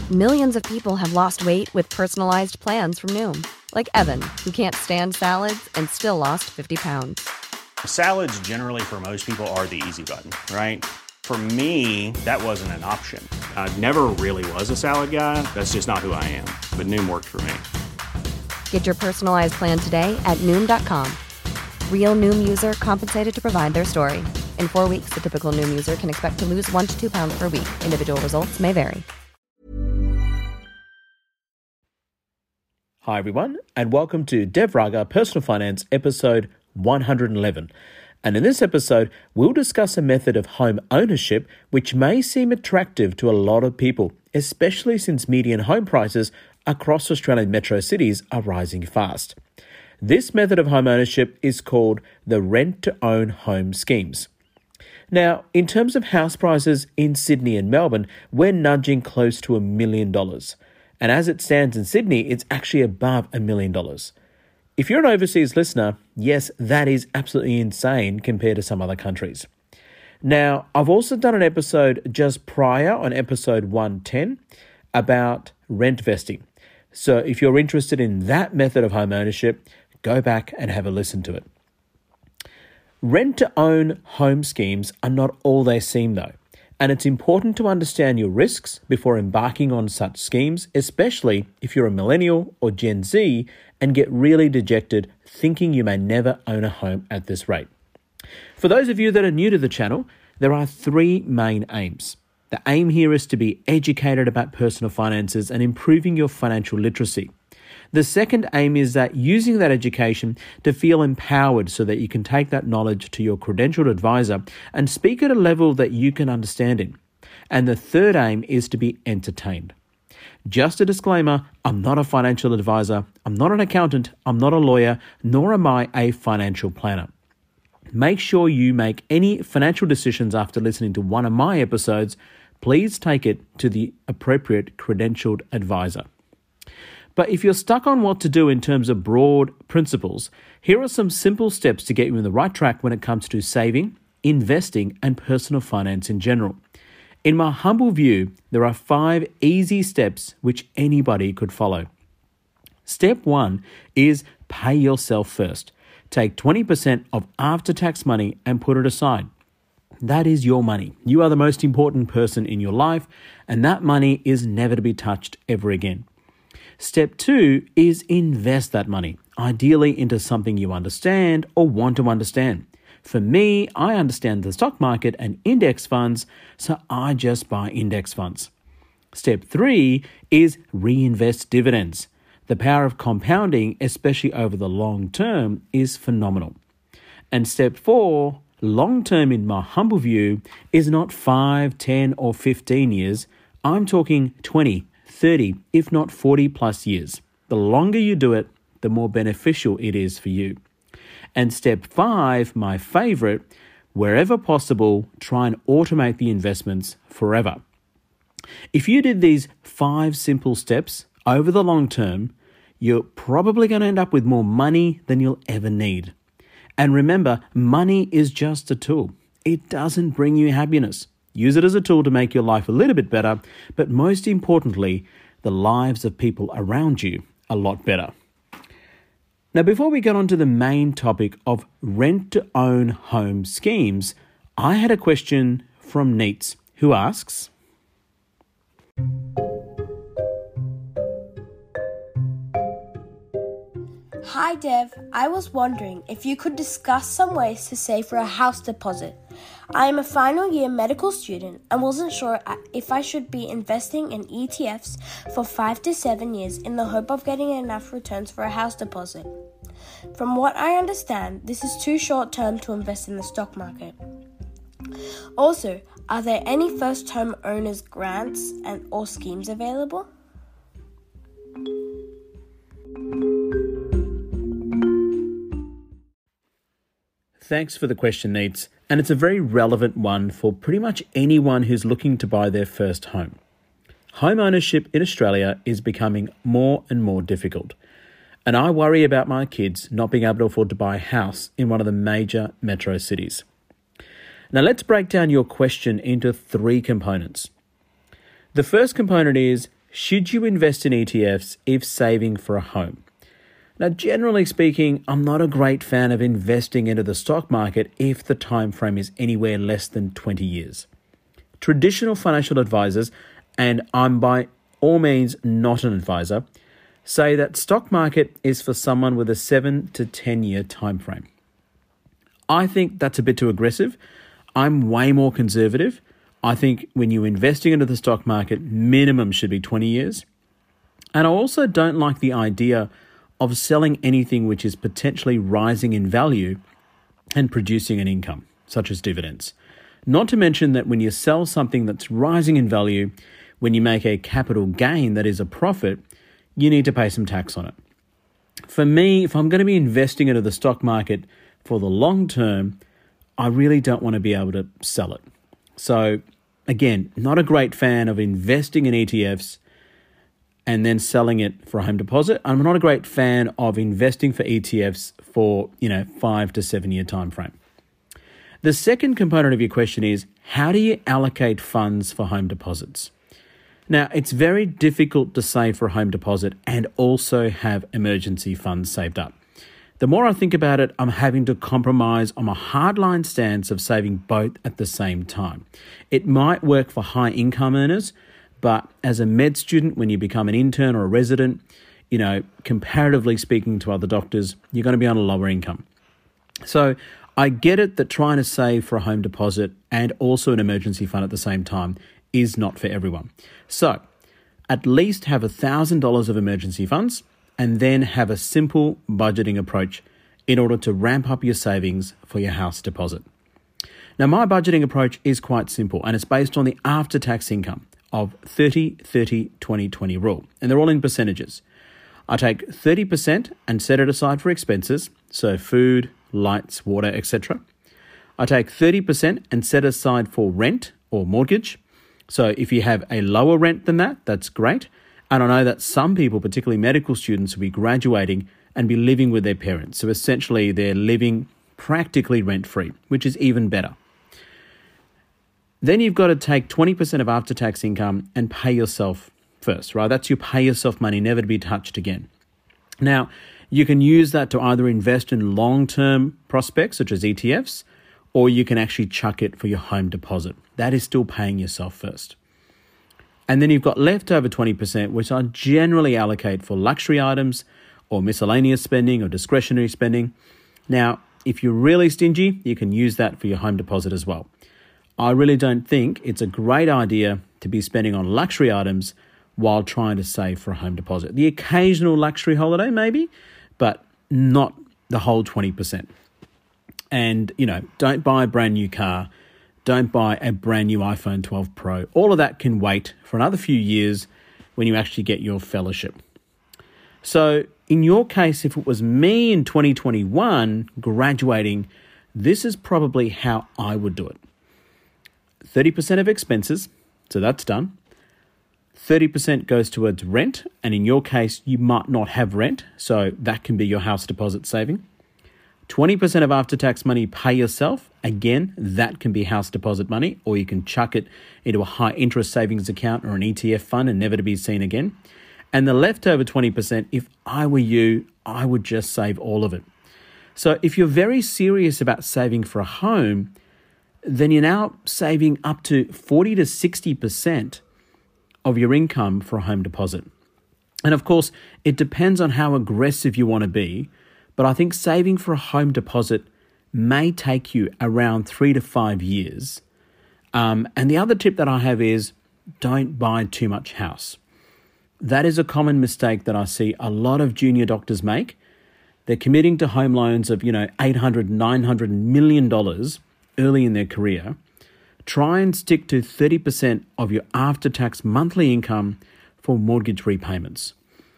Millions of people have lost weight with personalized plans from Noom. Like Evan, who can't stand salads and still lost 50 pounds. Salads generally for most people are the easy button, right? For me, that wasn't an option. I never really was a salad guy. That's just not who I am. But Noom worked for me. Get your personalized plan today at Noom.com. Real Noom user compensated to provide their story. In 4 weeks, the typical Noom user can expect to lose 1 to 2 pounds per week. Individual results may vary. Hi everyone, and welcome to Dev Raga Personal Finance episode 111. And in this episode, we'll discuss a method of home ownership which may seem attractive to a lot of people, especially since median home prices across Australian metro cities are rising fast. This method of home ownership is called the rent-to-own home schemes. Now, in terms of house prices in Sydney and Melbourne, we're nudging close to $1 million. And as it stands in Sydney, it's actually above $1 million. If you're an overseas listener, yes, that is absolutely insane compared to some other countries. Now, I've also done an episode just prior on episode 110 about rent vesting. So if you're interested in that method of home ownership, go back and have a listen to it. Rent-to-own home schemes are not all they seem though. And it's important to understand your risks before embarking on such schemes, especially if you're a millennial or Gen Z and get really dejected thinking you may never own a home at this rate. For those of you that are new to the channel, there are 3 main aims. The aim here is to be educated about personal finances and improving your financial literacy. The second aim is that using that education to feel empowered so that you can take that knowledge to your credentialed advisor and speak at a level that you can understand in. And the third aim is to be entertained. Just a disclaimer, I'm not a financial advisor, I'm not an accountant, I'm not a lawyer, nor am I a financial planner. Make sure you make any financial decisions after listening to one of my episodes. Please take it to the appropriate credentialed advisor. But if you're stuck on what to do in terms of broad principles, here are some simple steps to get you on the right track when it comes to saving, investing, and personal finance in general. In my humble view, there are 5 easy steps which anybody could follow. Step 1 is pay yourself first. Take 20% of after-tax money and put it aside. That is your money. You are the most important person in your life, and that money is never to be touched ever again. Step 2 is invest that money, ideally into something you understand or want to understand. For me, I understand the stock market and index funds, so I just buy index funds. Step 3 is reinvest dividends. The power of compounding, especially over the long term, is phenomenal. And step 4, long term in my humble view, is not 5, 10 or 15 years. I'm talking 20, 30, if not 40 plus years. The longer you do it, the more beneficial it is for you. And step 5, my favorite, wherever possible, try and automate the investments forever. If you did these 5 simple steps over the long term, you're probably going to end up with more money than you'll ever need. And remember, money is just a tool. It doesn't bring you happiness. Use it as a tool to make your life a little bit better, but most importantly, the lives of people around you a lot better. Now, before we get on to the main topic of rent-to-own home schemes, I had a question from Neets, who asks, Hi Dev, I was wondering if you could discuss some ways to save for a house deposit. I am a final year medical student and wasn't sure if I should be investing in ETFs for 5 to 7 years in the hope of getting enough returns for a house deposit. From what I understand, this is too short term to invest in the stock market. Also, are there any first home owners grants or schemes available? Thanks for the question, Neets, and it's a very relevant one for pretty much anyone who's looking to buy their first home. Home ownership in Australia is becoming more and more difficult, and I worry about my kids not being able to afford to buy a house in one of the major metro cities. Now let's break down your question into 3 components. The first component is, should you invest in ETFs if saving for a home? Now, generally speaking, I'm not a great fan of investing into the stock market if the time frame is anywhere less than 20 years. Traditional financial advisors, and I'm by all means not an advisor, say that stock market is for someone with a 7 to 10 year time frame. I think that's a bit too aggressive. I'm way more conservative. I think when you're investing into the stock market, minimum should be 20 years. And I also don't like the idea of selling anything which is potentially rising in value and producing an income, such as dividends. Not to mention that when you sell something that's rising in value, when you make a capital gain that is a profit, you need to pay some tax on it. For me, if I'm going to be investing into the stock market for the long term, I really don't want to be able to sell it. So again, not a great fan of investing in ETFs and then selling it for a home deposit. I'm not a great fan of investing for ETFs for, 5 to 7 year time frame. The second component of your question is, how do you allocate funds for home deposits? Now, it's very difficult to save for a home deposit and also have emergency funds saved up. The more I think about it, I'm having to compromise on a hardline stance of saving both at the same time. It might work for high income earners, but as a med student, when you become an intern or a resident, comparatively speaking to other doctors, you're going to be on a lower income. So I get it that trying to save for a home deposit and also an emergency fund at the same time is not for everyone. So at least have $1,000 of emergency funds and then have a simple budgeting approach in order to ramp up your savings for your house deposit. Now, my budgeting approach is quite simple and it's based on the after-tax income of 30-30-20-20 rule, and they're all in percentages. I take 30% and set it aside for expenses, so food, lights, water, etc. I take 30% and set aside for rent or mortgage. So if you have a lower rent than that, that's great. And I know that some people, particularly medical students, will be graduating and be living with their parents. So essentially they're living practically rent-free, which is even better. Then you've got to take 20% of after-tax income and pay yourself first, right? That's your pay yourself money, never to be touched again. Now, you can use that to either invest in long-term prospects, such as ETFs, or you can actually chuck it for your home deposit. That is still paying yourself first. And then you've got leftover 20%, which I generally allocate for luxury items or miscellaneous spending or discretionary spending. Now, if you're really stingy, you can use that for your home deposit as well. I really don't think it's a great idea to be spending on luxury items while trying to save for a home deposit. The occasional luxury holiday, maybe, but not the whole 20%. And, don't buy a brand new car. Don't buy a brand new iPhone 12 Pro. All of that can wait for another few years when you actually get your fellowship. So in your case, if it was me in 2021 graduating, this is probably how I would do it. 30% of expenses, so that's done. 30% goes towards rent, and in your case, you might not have rent, so that can be your house deposit saving. 20% of after-tax money pay yourself. Again, that can be house deposit money, or you can chuck it into a high-interest savings account or an ETF fund and never to be seen again. And the leftover 20%, if I were you, I would just save all of it. So if you're very serious about saving for a home, then you're now saving up to 40 to 60% of your income for a home deposit. And of course, it depends on how aggressive you want to be, but I think saving for a home deposit may take you around 3 to 5 years. And the other tip that I have is don't buy too much house. That is a common mistake that I see a lot of junior doctors make. They're committing to home loans of, $800, $900 million early in their career. Try and stick to 30% of your after-tax monthly income for mortgage repayments.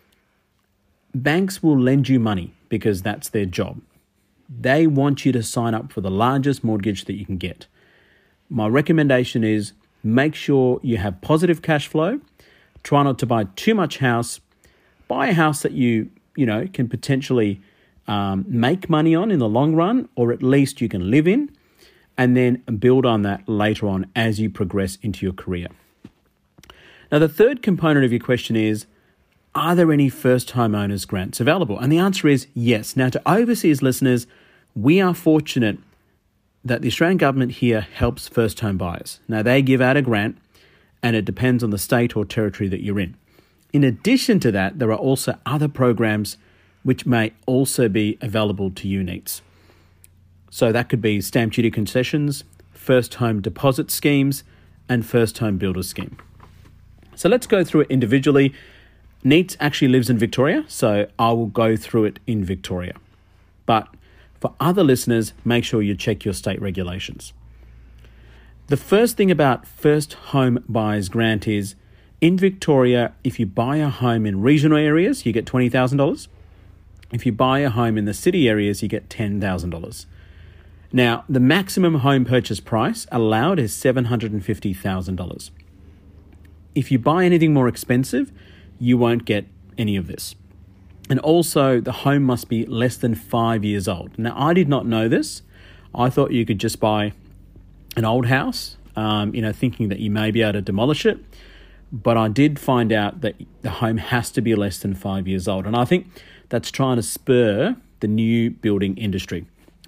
Banks will lend you money because that's their job. They want you to sign up for the largest mortgage that you can get. My recommendation is make sure you have positive cash flow. Try not to buy too much house. Buy a house that you can potentially make money on in the long run, or at least you can live in, and then build on that later on as you progress into your career. Now, the third component of your question is, are there any first home owners grants available? And the answer is yes. Now, to overseas listeners, we are fortunate that the Australian government here helps first home buyers. Now, they give out a grant, and it depends on the state or territory that you're in. In addition to that, there are also other programs which may also be available to you needs. So that could be stamp duty concessions, first home deposit schemes, and first home builder scheme. So let's go through it individually. NEETS actually lives in Victoria, so I will go through it in Victoria. But for other listeners, make sure you check your state regulations. The first thing about First Home Buyers Grant is, in Victoria, if you buy a home in regional areas, you get $20,000. If you buy a home in the city areas, you get $10,000. Now, the maximum home purchase price allowed is $750,000. If you buy anything more expensive, you won't get any of this. And also, the home must be less than 5 years old. Now, I did not know this. I thought you could just buy an old house, thinking that you may be able to demolish it. But I did find out that the home has to be less than 5 years old. And I think that's trying to spur the new home building industry,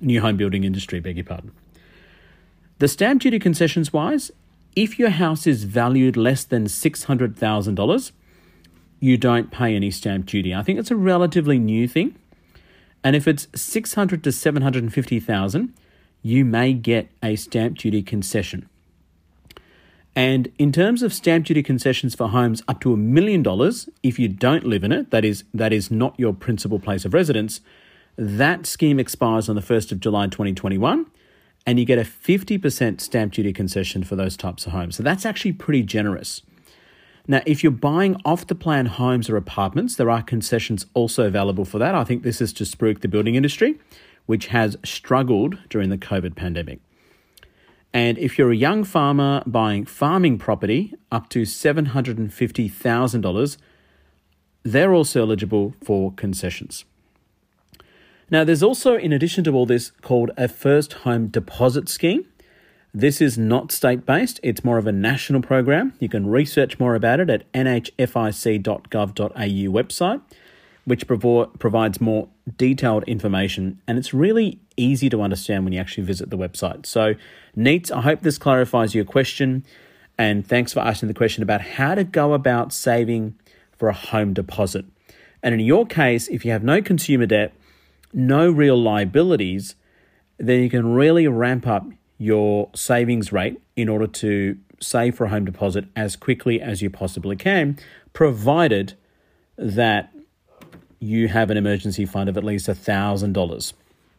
beg your pardon. The stamp duty concessions wise, if your house is valued less than $600,000, you don't pay any stamp duty. I think it's a relatively new thing. And if it's $600,000 to $750,000, you may get a stamp duty concession. And in terms of stamp duty concessions for homes up to $1 million, if you don't live in it, that is not your principal place of residence, that scheme expires on the 1st of July 2021, and you get a 50% stamp duty concession for those types of homes. So that's actually pretty generous. Now, if you're buying off-the-plan homes or apartments, there are concessions also available for that. I think this is to spruik the building industry, which has struggled during the COVID pandemic. And if you're a young farmer buying farming property up to $750,000, they're also eligible for concessions. Now, there's also, in addition to all this, called a first home deposit scheme. This is not state-based. It's more of a national program. You can research more about it at nhfic.gov.au website, which provides more detailed information. And it's really easy to understand when you actually visit the website. So, NEETS, I hope this clarifies your question. And thanks for asking the question about how to go about saving for a home deposit. And in your case, if you have no consumer debt, no real liabilities, then you can really ramp up your savings rate in order to save for a home deposit as quickly as you possibly can, provided that you have an emergency fund of at least $1,000.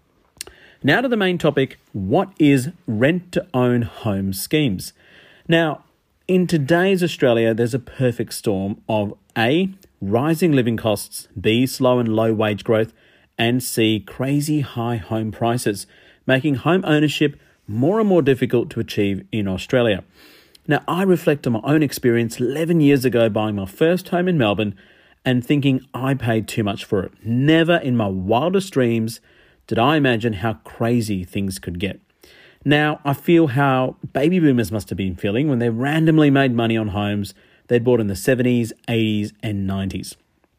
Now to the main topic, what is rent-to-own home schemes? Now, in today's Australia, there's a perfect storm of A, rising living costs, B, slow and low wage growth, and C, crazy high home prices, making home ownership more and more difficult to achieve in Australia. Now, I reflect on my own experience 11 years ago buying my first home in Melbourne and thinking I paid too much for it. Never in my wildest dreams did I imagine how crazy things could get. Now, I feel how baby boomers must have been feeling when they randomly made money on homes they'd bought in the 70s, 80s, and 90s.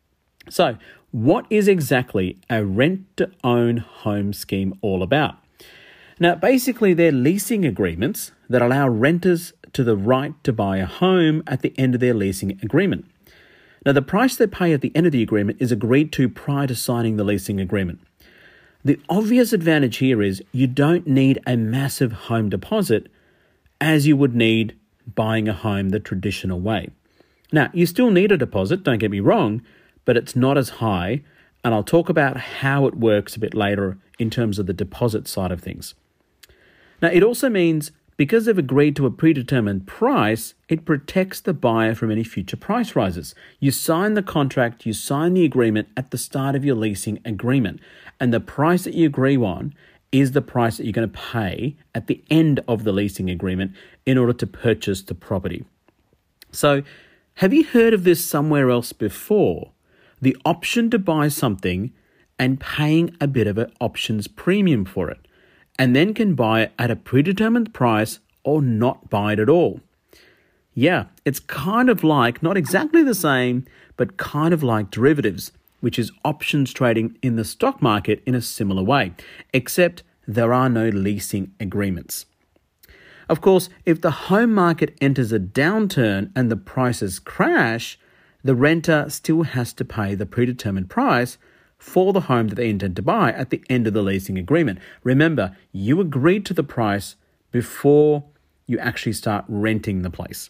So, what is exactly a rent-to-own home scheme all about? Now, basically, they're leasing agreements that allow renters to the right to buy a home at the end of their leasing agreement. Now, the price they pay at the end of the agreement is agreed to prior to signing the leasing agreement. The obvious advantage here is you don't need a massive home deposit as you would need buying a home the traditional way. Now, you still need a deposit, don't get me wrong, but it's not as high, and I'll talk about how it works a bit later in terms of the deposit side of things. Now, it also means because they've agreed to a predetermined price, it protects the buyer from any future price rises. You sign the contract, you sign the agreement at the start of your leasing agreement, and the price that you agree on is the price that you're going to pay at the end of the leasing agreement in order to purchase the property. So, have you heard of this somewhere else before? The option to buy something and paying a bit of an options premium for it, and then can buy it at a predetermined price or not buy it at all. Yeah, it's kind of like, not exactly the same, but kind of like derivatives, which is options trading in the stock market in a similar way, except there are no leasing agreements. Of course, if the home market enters a downturn and the prices crash, the renter still has to pay the predetermined price for the home that they intend to buy at the end of the leasing agreement. Remember, you agreed to the price before you actually start renting the place.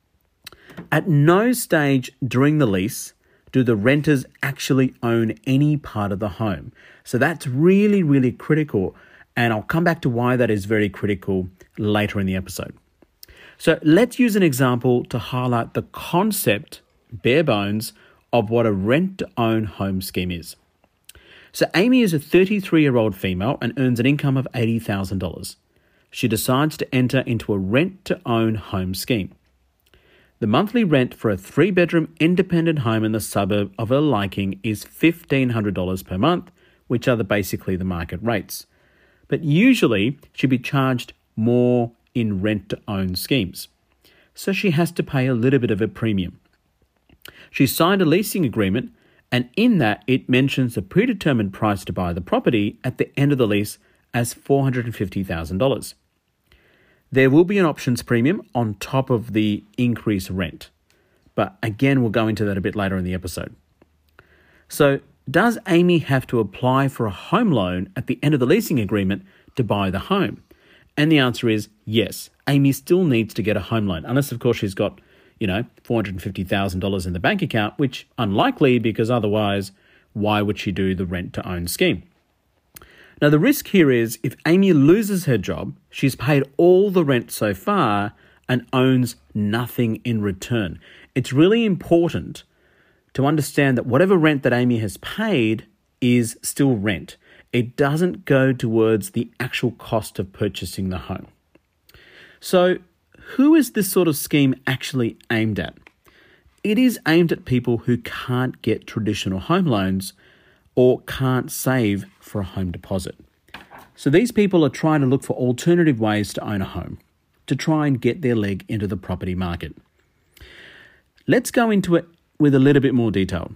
At no stage during the lease do the renters actually own any part of the home. So that's really, really critical. And I'll come back to why that is very critical later in the episode. So let's use an example to highlight the concept, bare bones, of what a rent-to-own home scheme is. So Amy is a 33-year-old female and earns an income of $80,000. She decides to enter into a rent-to-own home scheme. The monthly rent for a 3-bedroom independent home in the suburb of her liking is $1,500 per month, which are basically the market rates. But usually she'd be charged more in rent-to-own schemes. So she has to pay a little bit of a premium. She signed a leasing agreement, and in that it mentions a predetermined price to buy the property at the end of the lease as $450,000. There will be an options premium on top of the increased rent. But again, we'll go into that a bit later in the episode. So, does Amy have to apply for a home loan at the end of the leasing agreement to buy the home? And the answer is yes. Amy still needs to get a home loan, unless of course she's got, $450,000 in the bank account, which unlikely because otherwise, why would she do the rent-to-own scheme? Now, the risk here is if Amy loses her job, she's paid all the rent so far and owns nothing in return. It's really important to understand that whatever rent that Amy has paid is still rent. It doesn't go towards the actual cost of purchasing the home. So, who is this sort of scheme actually aimed at? It is aimed at people who can't get traditional home loans or can't save for a home deposit. So these people are trying to look for alternative ways to own a home, to try and get their leg into the property market. Let's go into it with a little bit more detail.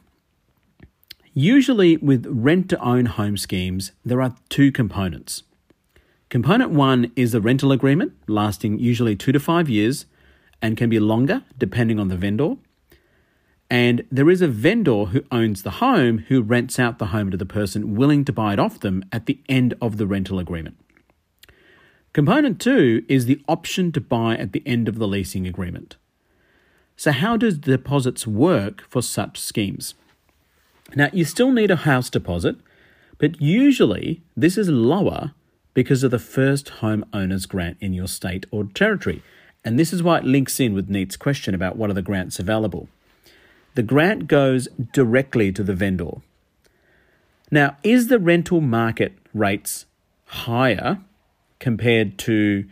Usually with rent-to-own home schemes, there are 2 components. Component 1 is the rental agreement, lasting usually 2 to 5 years and can be longer depending on the vendor. And there is a vendor who owns the home who rents out the home to the person willing to buy it off them at the end of the rental agreement. Component 2 is the option to buy at the end of the leasing agreement. So how does deposits work for such schemes? Now, you still need a house deposit, but usually this is lower because of the first home owner's grant in your state or territory. And this is why it links in with Neet's question about what are the grants available. The grant goes directly to the vendor. Now, is the rental market rates higher compared to,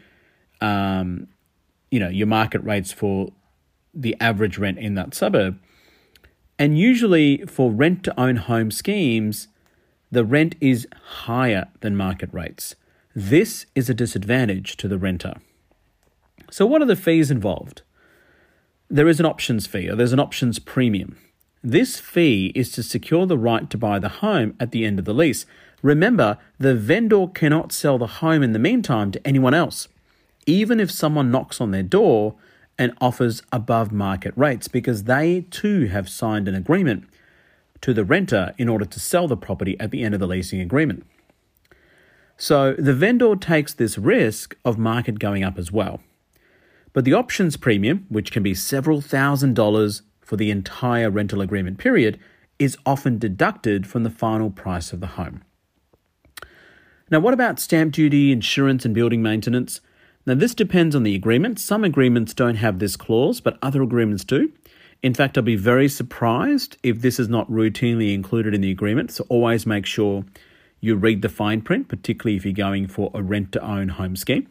your market rates for the average rent in that suburb? And usually for rent-to-own home schemes, the rent is higher than market rates. This is a disadvantage to the renter. So what are the fees involved? There is an options fee, or there's an options premium. This fee is to secure the right to buy the home at the end of the lease. Remember, the vendor cannot sell the home in the meantime to anyone else, even if someone knocks on their door and offers above market rates, because they too have signed an agreement to the renter in order to sell the property at the end of the leasing agreement. So the vendor takes this risk of market going up as well. But the options premium, which can be several $1,000s for the entire rental agreement period, is often deducted from the final price of the home. Now, what about stamp duty, insurance, and building maintenance? Now, this depends on the agreement. Some agreements don't have this clause, but other agreements do. In fact, I'll be very surprised if this is not routinely included in the agreement, so always make sure you read the fine print, particularly if you're going for a rent-to-own home scheme.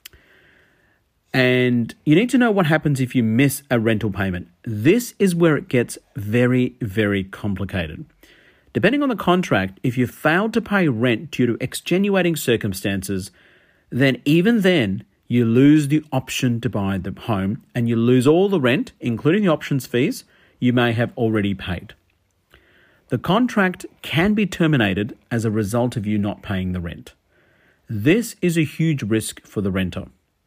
And you need to know what happens if you miss a rental payment. This is where it gets very, very complicated. Depending on the contract, if you failed to pay rent due to extenuating circumstances, then even then, you lose the option to buy the home and you lose all the rent, including the options fees you may have already paid. The contract can be terminated as a result of you not paying the rent. This is a huge risk for the renter.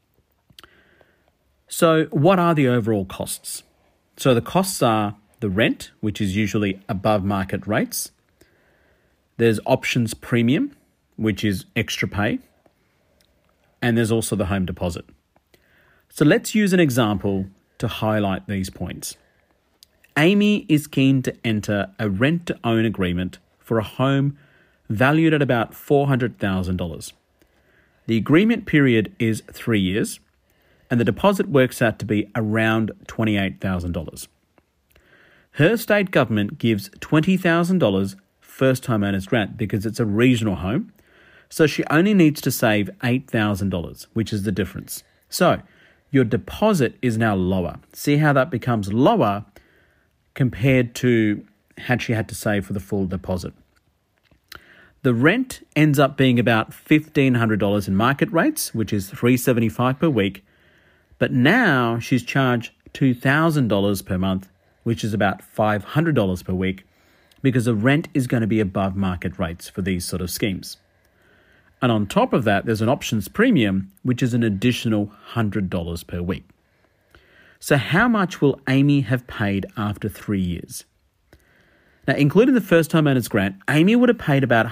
So what are the overall costs? So the costs are the rent, which is usually above market rates. There's options premium, which is extra pay. And there's also the home deposit. So let's use an example to highlight these points. Amy is keen to enter a rent-to-own agreement for a home valued at about $400,000. The agreement period is 3 years, and the deposit works out to be around $28,000. Her state government gives $20,000 first-time owners grant because it's a regional home, so she only needs to save $8,000, which is the difference. So your deposit is now lower. See how that becomes lower compared to had she had to save for the full deposit. The rent ends up being about $1,500 in market rates, which is $375 per week, but now she's charged $2,000 per month, which is about $500 per week, because the rent is going to be above market rates for these sort of schemes. And on top of that, there's an options premium, which is an additional $100 per week. So how much will Amy have paid after 3 years? Now, including the first-time owners grant, Amy would have paid about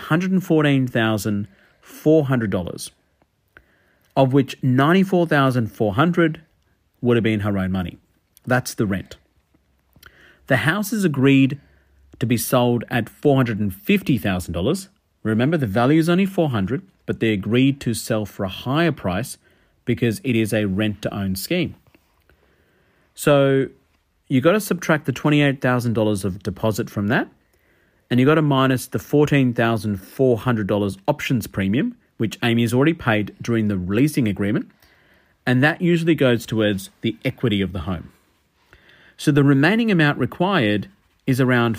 $114,400, of which $94,400 would have been her own money. That's the rent. The house is agreed to be sold at $450,000. Remember, the value is only $400,000, but they agreed to sell for a higher price because it is a rent-to-own scheme. So you got to subtract the $28,000 of deposit from that, and you got to minus the $14,400 options premium, which Amy has already paid during the leasing agreement, and that usually goes towards the equity of the home. So the remaining amount required is around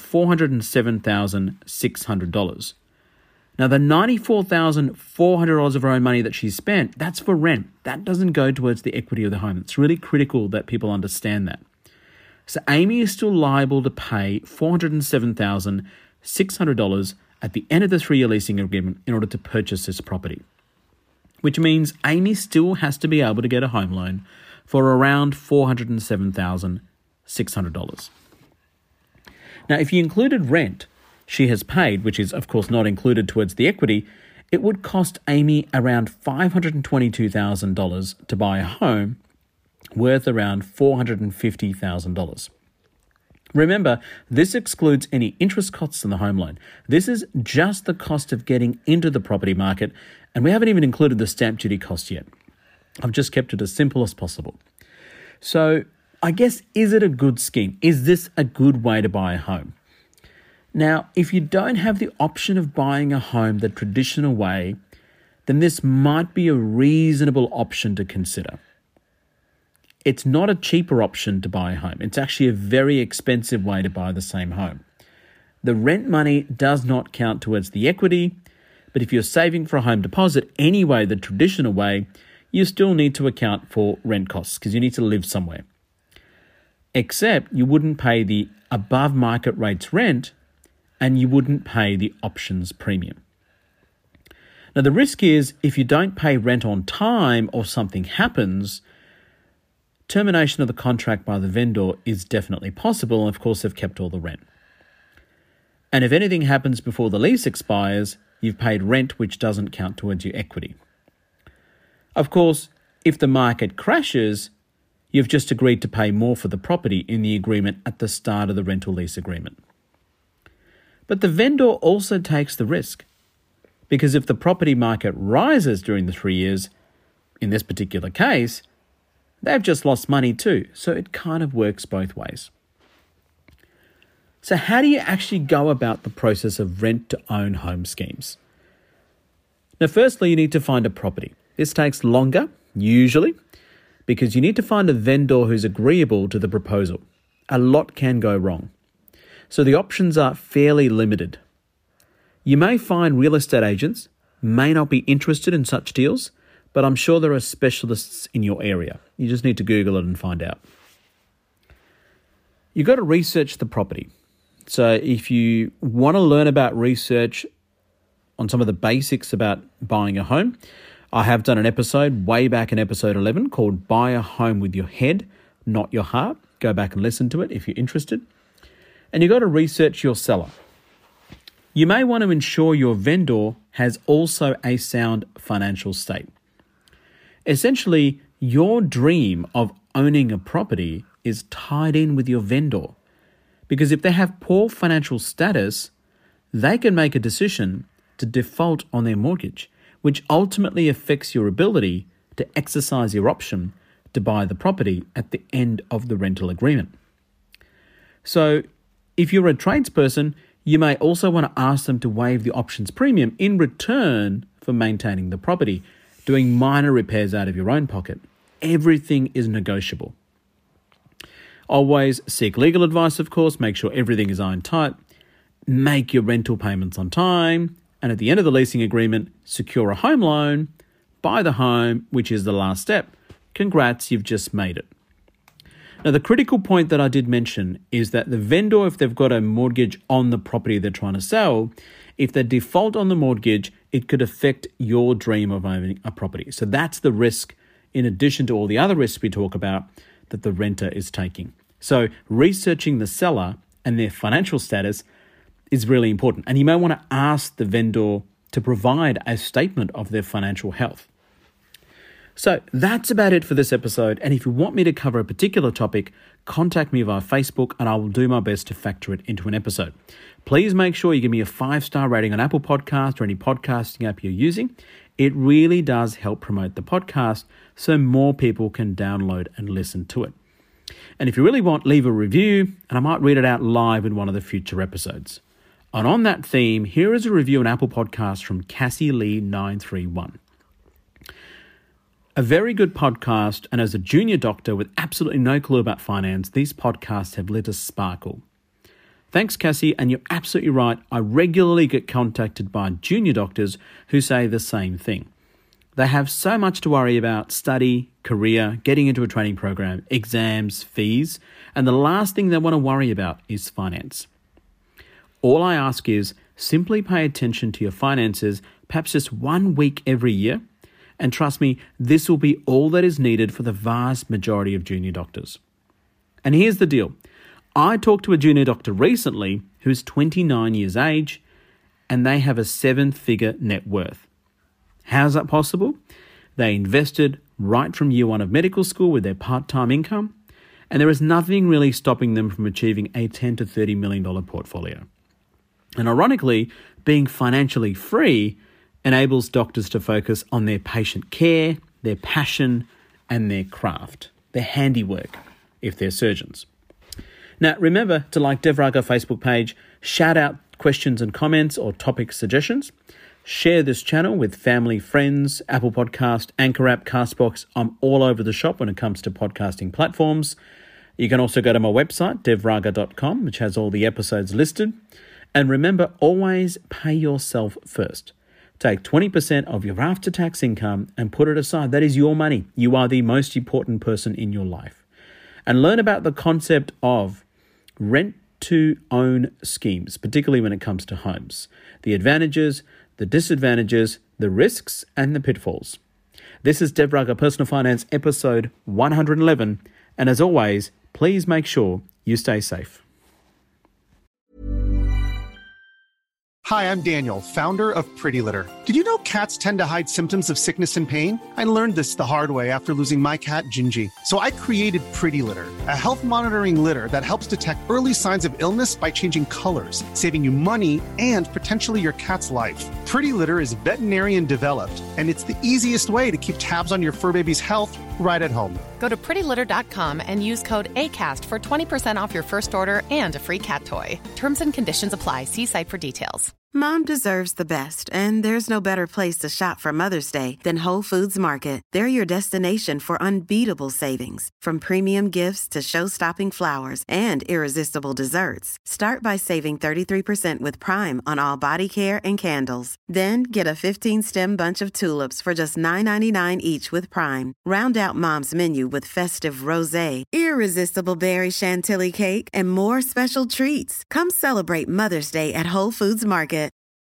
$407,600. Now, the $94,400 of her own money that she spent, that's for rent. That doesn't go towards the equity of the home. It's really critical that people understand that. So Amy is still liable to pay $407,600 at the end of the 3-year leasing agreement in order to purchase this property, which means Amy still has to be able to get a home loan for around $407,600. Now, if you included rent she has paid, which is of course not included towards the equity, it would cost Amy around $522,000 to buy a home worth around $450,000. Remember, this excludes any interest costs on the home loan. This is just the cost of getting into the property market, and we haven't even included the stamp duty cost yet. I've just kept it as simple as possible. So I guess, is it a good scheme? Is this a good way to buy a home? Now, if you don't have the option of buying a home the traditional way, then this might be a reasonable option to consider. It's not a cheaper option to buy a home. It's actually a very expensive way to buy the same home. The rent money does not count towards the equity, but if you're saving for a home deposit anyway, the traditional way, you still need to account for rent costs because you need to live somewhere. Except you wouldn't pay the above market rates rent and you wouldn't pay the options premium. Now, the risk is if you don't pay rent on time or something happens, termination of the contract by the vendor is definitely possible, and of course they've kept all the rent. And if anything happens before the lease expires, you've paid rent which doesn't count towards your equity. Of course, if the market crashes, you've just agreed to pay more for the property in the agreement at the start of the rental lease agreement. But the vendor also takes the risk, because if the property market rises during the 3 years, in this particular case, they've just lost money too, so it kind of works both ways. So how do you actually go about the process of rent-to-own home schemes? Now, firstly, you need to find a property. This takes longer, usually, because you need to find a vendor who's agreeable to the proposal. A lot can go wrong. So the options are fairly limited. You may find real estate agents may not be interested in such deals, but I'm sure there are specialists in your area. You just need to Google it and find out. You've got to research the property. So if you want to learn about research on some of the basics about buying a home, I have done an episode way back in episode 11 called Buy a Home with Your Head, Not Your Heart. Go back and listen to it if you're interested. And you've got to research your seller. You may want to ensure your vendor has also a sound financial state. Essentially, your dream of owning a property is tied in with your vendor. Because if they have poor financial status, they can make a decision to default on their mortgage, which ultimately affects your ability to exercise your option to buy the property at the end of the rental agreement. So, if you're a tradesperson, you may also want to ask them to waive the options premium in return for maintaining the property, doing minor repairs out of your own pocket. Everything is negotiable. Always seek legal advice, of course. Make sure everything is ironed tight. Make your rental payments on time. And at the end of the leasing agreement, secure a home loan, buy the home, which is the last step. Congrats, you've just made it. Now, the critical point that I did mention is that the vendor, if they've got a mortgage on the property they're trying to sell, if they default on the mortgage, it could affect your dream of owning a property. So that's the risk, in addition to all the other risks we talk about, that the renter is taking. So researching the seller and their financial status is really important. And you may want to ask the vendor to provide a statement of their financial health. So that's about it for this episode. And if you want me to cover a particular topic, contact me via Facebook and I will do my best to factor it into an episode. Please make sure you give me a 5-star rating on Apple Podcasts or any podcasting app you're using. It really does help promote the podcast so more people can download and listen to it. And if you really want, leave a review and I might read it out live in one of the future episodes. And on that theme, here is a review on Apple Podcasts from Cassie Lee 931. A very good podcast, and as a junior doctor with absolutely no clue about finance, these podcasts have lit a sparkle. Thanks, Cassie, and you're absolutely right. I regularly get contacted by junior doctors who say the same thing. They have so much to worry about: study, career, getting into a training program, exams, fees, and the last thing they want to worry about is finance. All I ask is simply pay attention to your finances, perhaps just 1 week every year, and trust me, this will be all that is needed for the vast majority of junior doctors. And here's the deal. I talked to a junior doctor recently who's 29 years age, and they have a 7-figure net worth. How's that possible? They invested right from year 1 of medical school with their part-time income, and there is nothing really stopping them from achieving a $10 to $30 million portfolio. And ironically, being financially free enables doctors to focus on their patient care, their passion, and their craft, their handiwork, if they're surgeons. Now, remember to like Dev Raga Facebook page, shout out questions and comments or topic suggestions. Share this channel with family, friends, Apple Podcast, Anchor app, Castbox. I'm all over the shop when it comes to podcasting platforms. You can also go to my website, devraga.com, which has all the episodes listed. And remember, always pay yourself first. Take 20% of your after-tax income and put it aside. That is your money. You are the most important person in your life. And learn about the concept of rent-to-own schemes, particularly when it comes to homes. The advantages, the disadvantages, the risks, and the pitfalls. This is Dev Raga Personal Finance, episode 111. And as always, please make sure you stay safe. Hi, I'm Daniel, founder of Pretty Litter. Did you know cats tend to hide symptoms of sickness and pain? I learned this the hard way after losing my cat, Gingy. So I created Pretty Litter, a health monitoring litter that helps detect early signs of illness by changing colors, saving you money and potentially your cat's life. Pretty Litter is veterinarian developed, and it's the easiest way to keep tabs on your fur baby's health right at home. Go to prettylitter.com and use code ACAST for 20% off your first order and a free cat toy. Terms and conditions apply. See site for details. Mom deserves the best, and there's no better place to shop for Mother's Day than Whole Foods Market. They're your destination for unbeatable savings, from premium gifts to show-stopping flowers and irresistible desserts. Start by saving 33% with Prime on all body care and candles. Then get a 15-stem bunch of tulips for just $9.99 each with Prime. Round out Mom's menu with festive rosé, irresistible berry chantilly cake, and more special treats. Come celebrate Mother's Day at Whole Foods Market.